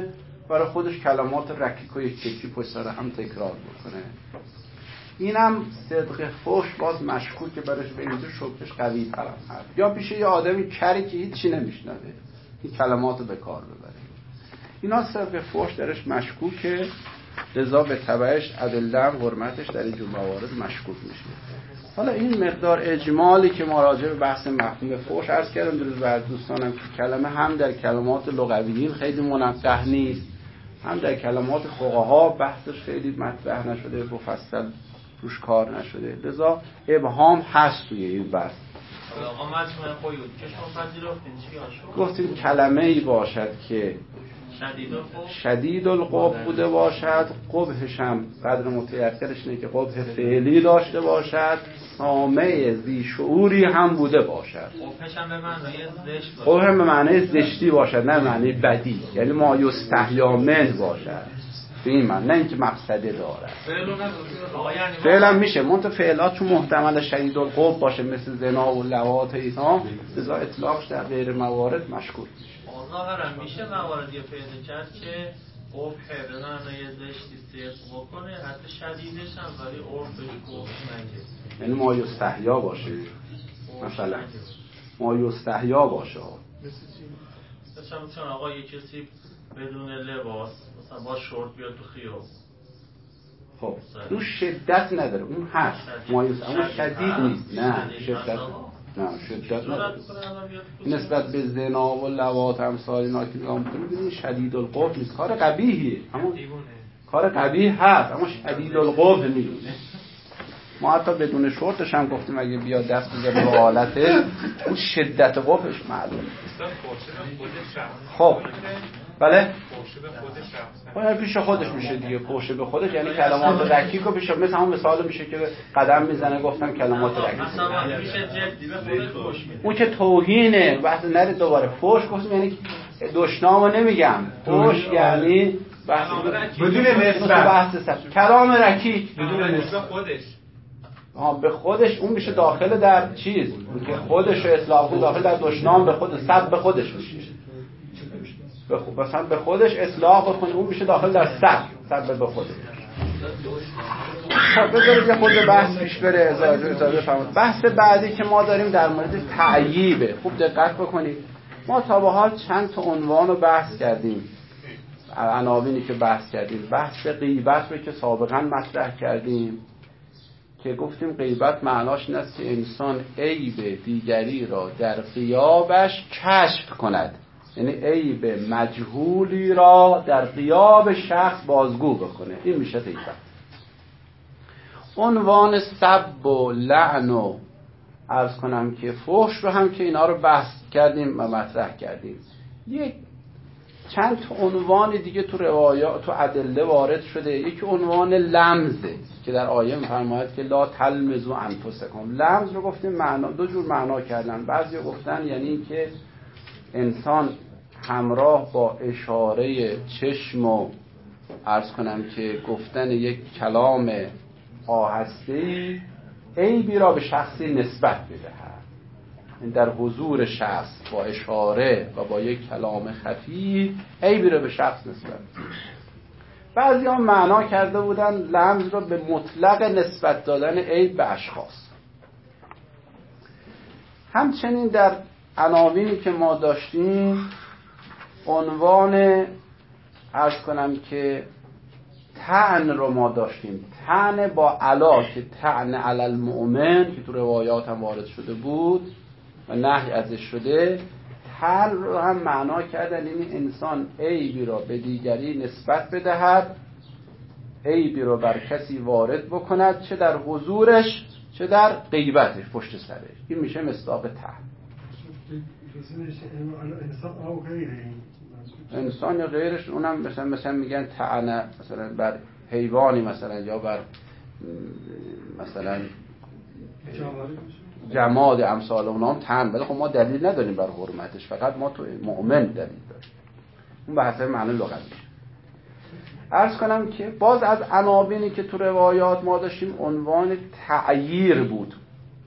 برای خودش کلمات رکیک و یکی پشت سر هم تکرار بکنه. اینم صدق فحش باز مشکوکه برش، به اینجا شبهش قوی تر هست. یا پیش یه آدمی کری که هیچی نمیشنوه این کلمات رو به کار ببره، اینا صدق فحش درش مشکوکه، لذا به تبعش ادله حرمتش در این جور موارد مشکوک میشه. حالا این مقدار اجمالی که ما راجع به بحث مفهوم فحش عرض کردم درست بر دوستانم که کلمه هم در کلمات لغویین خیلی منقح نیست، هم در کلمات فقها بحثش خیلی مطرح نشده، مفصل روش کار نشده، لذا ابهام هست توی این بحث. آقا مجموعه قیود که شما پذیرفتین چی آشو؟ گفتیم کلمه ای باشد که شدید القبح بوده باشد، قبحش هم قدر متیقنش اینه که قبح فعلی داشته باشد، سامع ذی شعوری هم بوده باشد. قبحش هم به معنای زشت باشد، قبح هم به معنای زشتی باشد، نه به معنای بدی، یعنی ما یستحیا منه باشد به این معنی، نه اینکه مقصده داره. فعلا میشه منتها فعلات چون محتمل شدید القبح باشه مثل زنا و لواط اینا، لذا اطلاقش در غیر موارد مشکوک میشه. ظاهرا میشه مواردی پیدا کرد که قبح به معنای زشتی صدق بکنه، حتی شدیدش هم ولی عرفش قبح نگه، یعنی ما یستحیا باشه، مثلا ما یستحیا باشه. مثلا آقا یه کسی بدون لباس مثلا با شورت بیاد تو خیابون، خب اون شدت نداره، اون هست مایوس، اما شدید نیست. نه شدت نداره. نسبت به زنا و لواط امثال اینا که نگاه می‌کنید ببینید شدید القبح نیست، کار قبیحیه، اما کار قبیح هست اما شدید القبح نیست. ما حتی بدون شورتش هم گفتیم اگه بیاد دست بزنه به حالته اون شدت قبحش معلومه. خب بله باید پیش خودش میشه دیگه، پوشه به خودش یعنی کلمات رکیک رو پیش، مثل همون مثال میشه که قدم میزنه گفتم کلمات رکیک، اون که توهینه. بحث نرید دوباره فحش گفتم یعنی دشنامو نمیگم، فحش یعنی بحث بدون نسبت، کلام رکیک بدون نسبت خودش به خودش، اون میشه داخل در چیز که خودش رو اصلاح کنه، داخل در دشنام به خود سب به خودش میشه، مثلا به خودش اصلاح بکنه اون میشه داخل در سب به خودش. خب بذارید یه خود بحث پیش بره، اجازه بفرمایید. بحث بعدی که ما داریم در مورد تعییبه. خوب دقت بکنید، ما تا به حال چند تا عنوان رو بحث کردیم، عناوینی که بحث کردیم، بحث غیبت رو که سابقا مطرح کردیم که گفتیم غیبت معناش این است که انسان عیب دیگری را در غیابش کشف کند، یعنی عیب مجهولی را در غیاب شخص بازگو بکنه، این میشه غیبت. عنوان سب و لعن و عرض کنم که فحش رو هم که اینا رو بحث کردیم و مطرح کردیم. یک چند عنوان دیگه تو روایات تو ادله وارد شده. یکی عنوان لمزه که در آیه می‌فرماید که لا تلمزوا انفسکم. لمز رو گفتیم معنا دو جور معنا کردن، بعضی گفتن یعنی که انسان همراه با اشاره چشم و عرض کنم که گفتن یک کلام آهسته‌ای عیبی را به شخصی نسبت بدهد، این در حضور شخص با اشاره و با یک کلام خفی عیبی را به شخص نسبت. بعضی ها معنا کرده بودن لمز را به مطلق نسبت دادن عیب به اشخاص. همچنین در عناوینی که ما داشتیم عنوان عرض کنم که طعن رو ما داشتیم، طعن با علا که طعن علی المؤمن که تو روایات هم وارد شده بود و نهی ازش شده. طعن رو هم معنا کردن این انسان عیبی را به دیگری نسبت بدهد، عیبی رو بر کسی وارد بکند، چه در حضورش چه در غیبتش پشت سرش. این میشه مصداق طعن. انسان یا غیرش، اونم مثلا میگن طعن مثلا بر حیوانی مثلا یا بر مثلا جماد امثال اونام طعن، ولی خب ما دلیل نداریم بر حرمتش، فقط ما تو مؤمن دلیل داریم. اون به حسب معنی لغوی. عرض کنم که باز از عناوینی که تو روایات ما داشتیم عنوان تعییر بود.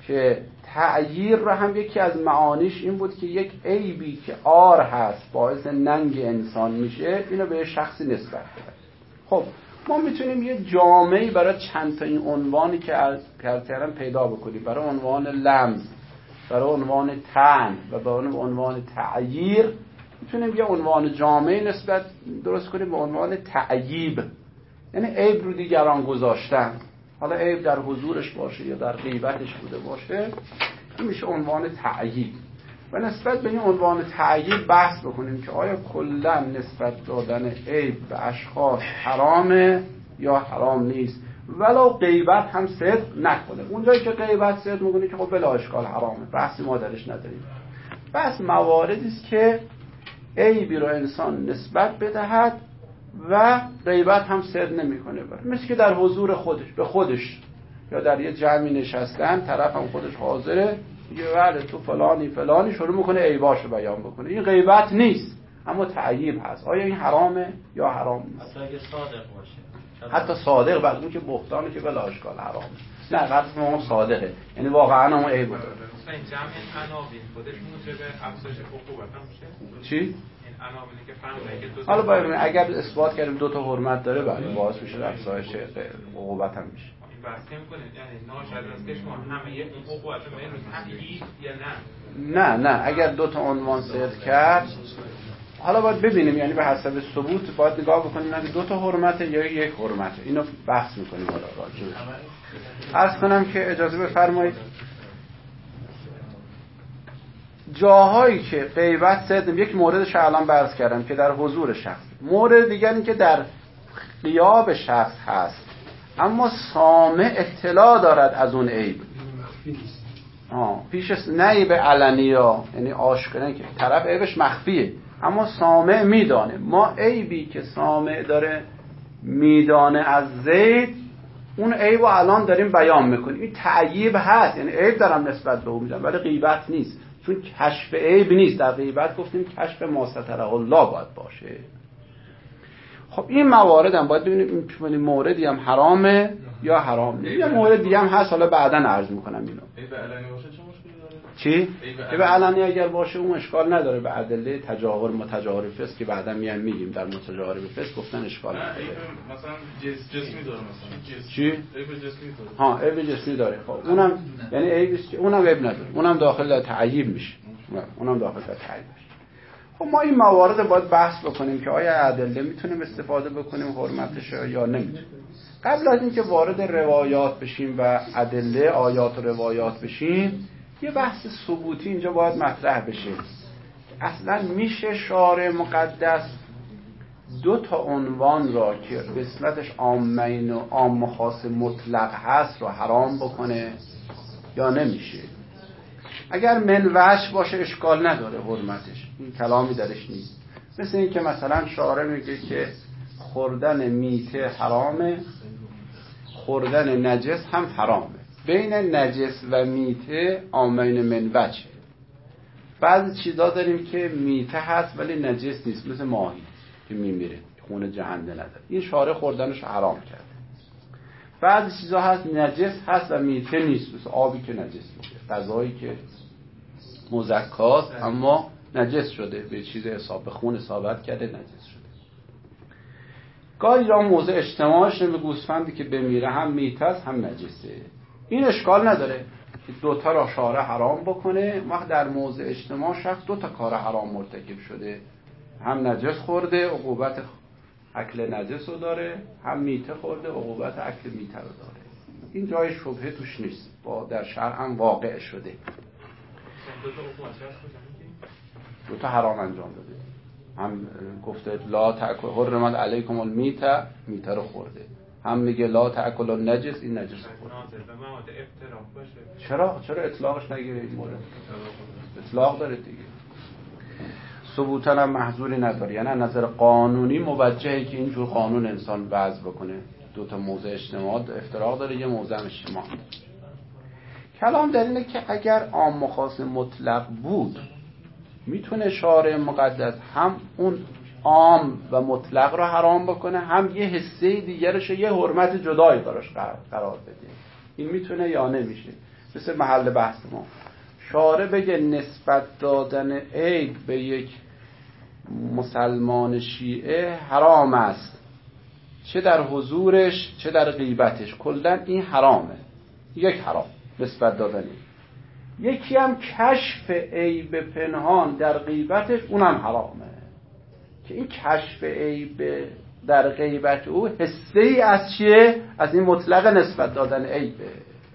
که تعییر رو هم یکی از معانیش این بود که یک عیبی که عار هست باعث ننگ انسان میشه اینو به شخصی نسبت بده. خب ما میتونیم یه جامعی برای چند تا این عنوانی که کردن پیدا بکنیم، برای عنوان لمز، برای عنوان طعن و برای عنوان تعییر میتونیم یه عنوان جامعی نسبت درست کنیم به عنوان تعییب، یعنی عیب رو دیگران گذاشتن. حالا عیب در حضورش باشه یا در غیبتش بوده باشه، این میشه عنوان تعییب. و نسبت به این عنوان تعییب بحث بکنیم که آیا کلا نسبت دادن عیب به اشخاص حرامه یا حرام نیست، ولو غیبت هم صدق نکنه. اونجایی که غیبت صدق میکنه که خب بلا اشکال حرامه، بحثی ما درش نداریم. بس مواردی است که عیبی رو انسان نسبت بدهد و غیبت هم صدق نمیکنه، مثل که در حضور خودش به خودش یا در یه جمعی نشستن، طرف هم خودش حاضره میگه بله تو فلانی شروع میکنه عیباشو بیان بکنه. این غیبت نیست اما تعییب هست. آیا این حرامه یا حرام نیست؟ حتی اگه صادق باشه، حتی صادق، بعد اون که بهتانه که بلا اشکال حرامه. نه قطعا اون صادقه، یعنی واقعا اون عیب داره. مثلا این جمع عناوین خودش موجب افزایش عقوبت هم میشه؟ چی؟ عناوینی که فهمیدن که دو تا حالا باید اگر اثبات کردیم دو تا حرمت داره بله باعث میشه افزایش عقوبت هم میشه. این بحث می‌کنید یعنی ناشد از که شما همه یک عقوبت رو تعیید یا نه اگر دو تا عنوان صدق کرد، حالا باید ببینیم، یعنی به حسب ثبوت باید نگاه بکنیم نه دو تا حرمته یا یک حرمته. اینو بحث میکنیم حالا راجعش. عرض کنم که اجازه بفرمایید جاهایی که غیبت صدق، یک موردش الان عرض کردم که در حضور شخص، مورد دیگر این که در غیاب شخص هست اما سامع اطلاع دارد از اون عیب. پیش نه عیب علنی ها، یعنی آشکارا که طرف عیبش مخفیه اما سامع میدانه. ما عیبی که سامع داره میدانه از زید، اون عیبو الان داریم بیان میکنیم. این تعییب هست، یعنی عیب دارم نسبت به اون میدم، ولی غیبت نیست، چون کشف عیب نیست. در غیبت گفتیم کشف ما ستره الله باید باشه. خب این موارد هم باید ببینیم این موردی هم حرامه یا حرام نیست. یه مورد دیگه هم هست، حالا بعداً عرض میکنم اینو. عیب علنی باشه چه مشکلی داره؟ چی؟ عیب علنی اگر باشه اون اشکال نداره، به ادله تجاهر متجاهر فسق که بعداً میگیم در متجاهر فسق گفتن اشکال نداره. عیب مثلا جسمی داره، مثلا چی؟ عیب جسمی داره. عیب جسمی داره. خب اونم یعنی عیبی است که اونم عیب نداره، اونم داخل تعییب میشه. اونم داخل تعییب میشه. خب ما این موارد باید بحث بکنیم که آیا ادله میتونیم استفاده بکنیم حرمتش یا نمیتونیم. قبل از اینکه وارد روایات بشیم و ادله آیات و روایات بشیم، یه بحث ثبوتی اینجا باید مطرح بشه. اصلا میشه شارع مقدس دو تا عنوان را که قسمتش عامین و عام و خاص مطلق هست رو حرام بکنه یا نمیشه؟ اگر منوش باشه اشکال نداره حرمتش، این کلامی درش نیست. مثل این که مثلا شارع میگه که خوردن میته حرامه، خوردن نجس هم حرامه. بین نجس و میته عامین منوچه. بعضی چیزا داریم که میته هست ولی نجس نیست، مثل ماهی که میمیره خون جهنده نداره، این شارع خوردنش حرام کرده. بعضی چیزا هست نجس هست و میته نیست، مثل آبی که نجس میشه، غذایی که مزکاست اما نجس شده، به چیز حساب به خون اصابت کرده نجس شده. گاهی یا موضع اجتماعش به گوسفندی که بمیره هم میته است هم نجسه. این اشکال نداره که دوتا را شارع حرام بکنه. وقت در موضع اجتماع شخص دوتا کار حرام مرتکب شده، هم نجس خورده عقوبت اکل نجس رو داره، هم میته خورده عقوبت اکل میته رو داره. این جای شبهه توش نیست، با در شرع هم واقع شده. دوتا حرام انجام داده، هم گفته لا تأکل حرمت علیکم المیته، میته رو خورده، هم میگه لا تأکل النجس، این نجس خورده. چرا اطلاقش نگیره؟ این مورد اطلاق داره دیگه، ثبوتاً هم محظوری نداره. یعنی نظر قانونی موجهه که اینجور قانون انسان وضع بکنه. دوتا موضع اجتماع افتراق داره، یه موضع اجتماع. کلام در اینه که اگر عام و خاص مطلق بود میتونه شارع مقدس هم اون عام و مطلق رو حرام بکنه، هم یه حصه دیگرش یه حرمت جدایی براش قرار بده. این میتونه یا نمیشه؟ مثل محل بحث ما. شارع بگه نسبت دادن عیب به یک مسلمان شیعه حرام است، چه در حضورش چه در غیبتش، کلا این حرامه. یک حرام نسبت دادن. یکی هم کشف عیب پنهان در غیبتش، اونم حرامه. که این کشف عیب در غیبت او حسه‌ای از چیه؟ از این مطلق نسبت دادن عیبه،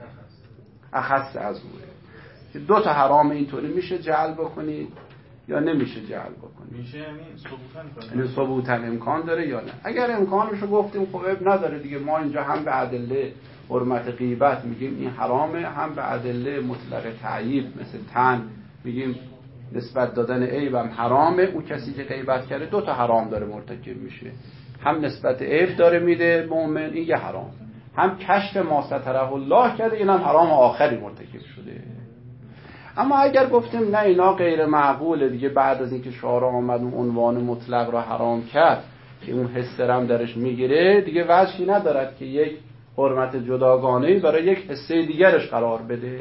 اخص از اوه. که دو تا حرام اینطوری میشه جعل بکنید یا نمیشه جعل بکنید. میشه یعنی ثبوتاً امکان داره یا نه. اگر امکانش رو گفتیم خب عیب نداره دیگه. ما اینجا هم به ادله حرمت غیبت میگیم این حرامه، هم به ادله مطلق تعییب مثل تن میگیم نسبت دادن عیبم حرامه. اون کسی که غیبت کرده دو تا حرام داره مرتکب میشه، هم نسبت عیب داره میده مؤمن، این یه حرام، هم کشف ما ستره الله کرده، اینم حرام آخری مرتکب شده. اما اگر گفتیم نه اینا غیر معقوله دیگه، بعد از اینکه شارع آمد اون عنوان مطلق رو حرام کرد که اون حس هم درش میگیره، دیگه وجهی ندارد که یک حرمت جداگانه‌ای برای یک حسه دیگرش قرار بده.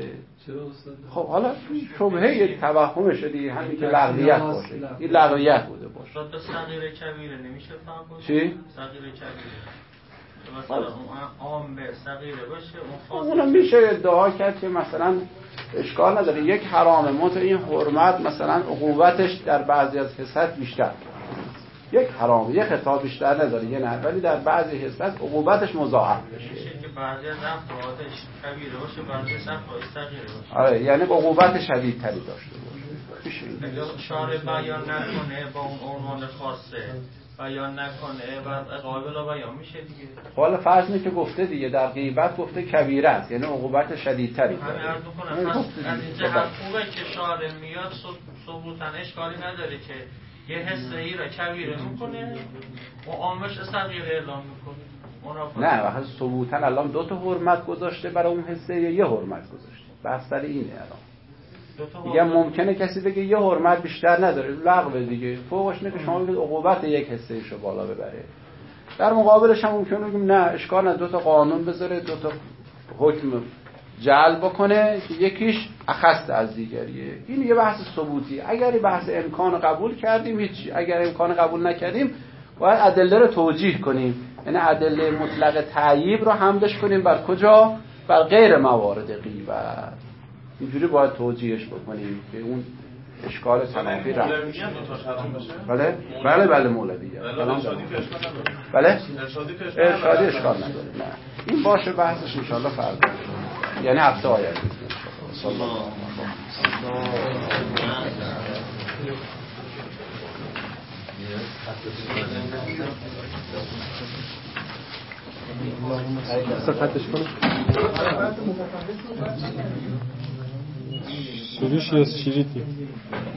خب حالا شبهه یک توهمشه دیگه، همین که لغویت باشه، این لغویت بوده باشه. شد صغیر کبیره نمیشه فهم باشه. چی؟ صغیر کبیره مثلا اون عام به صغیره باشه، اون خاص اونم میشه ادعا کرد که مثلا اشکال نداره یک حرامه، منتها این حرمت مثلا عقوبتش در بعضی از حسات بیشتر، یک حرام یک خطاب بیشتر نداره یه نه، ولی در بعضی حسات عقوبتش مضاعف بشه. میشه که بعضی از افرادش کبیره باشه، بعضی از افرادش صغیره باشه. آره یعنی عقوبت شدیدتری داشته باشه. میشه اگه شارع بیان نکنه با اون عنوان خاصه، بیان نکنه و قابل بیان میشه دیگه. حالا فرض اینه که گفته دیگه در غیبت گفته کبیره است، یعنی عقوبت شدیدتری داره. همین عرض میکنم پس از اینجا هم خوبه که شارع میاد ثبوتاً اشکالی نداره که یه حسه ای را کبیره میکنه و عامش صغیره اعلام میکنه. نه وقتی ثبوتاً الان دو تا حرمت گذاشته برای اون حسه، یه حرمت گذاشته. بحث سر اینه الان. دیگه ممکنه کسی بگه یه حرمت بیشتر نداره، لغوه دیگه، فوقش اینه که شما بگید عقوبت یک حسه ایشو بالا ببره. در مقابلش هم ممکنه بگیم نه اشکال نداره، دو تا قانون بذاره، دو تا حکم جعل بکنه که یکیش اخص از دیگریه. این یه بحث ثبوتی. اگر بحث امکان قبول کردیم هیچی، اگر امکان قبول نکردیم باید ادله رو توجیه کنیم، یعنی ادله مطلق تعییب رو حملش کنیم بر کجا؟ بر غیر موارد غیبت. اینجوری باید توجیهش بکنیم که اون اشکال تنافی را. بله بله بله مولویه. بله ارشادی اشکال نداره. نه این باشه بحثش ان شاء الله فردا، یعنی هفته آینده. صفتش کنه سروش یا شیریتی